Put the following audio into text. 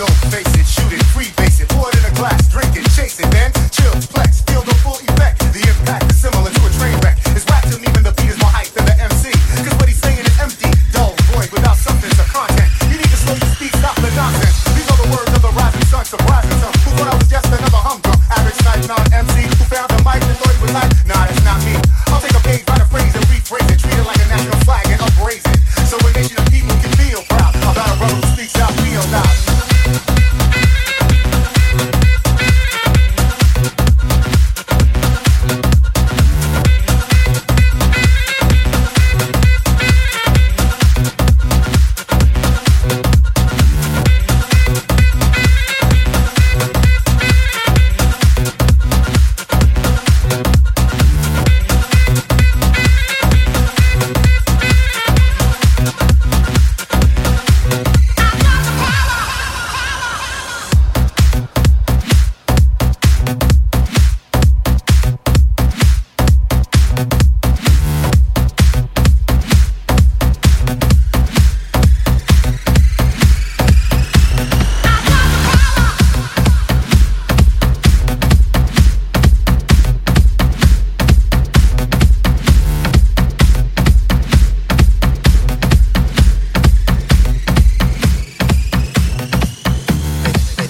Don't face it, shoot it, freebase it, pour it in a glass, drink it, chase it, then chill, flex, feel the full effect. The impact is similar to a train wreck. It's whack to me when the beat is more hype than the MC. Cause what he's saying is empty, dull, void, without substance or content. You need to slow your speed, stop the nonsense. These are the words of the rising sun, surprising some who thought I was just another humdrum. Average night non-MC who found the mic and thought it was hype. Nah, that's not me. I'll take a page, write a phrase and rephrase it, treat it like a national flag and upraise it. So a nation of people can feel proud about a brother who speaks out real loud.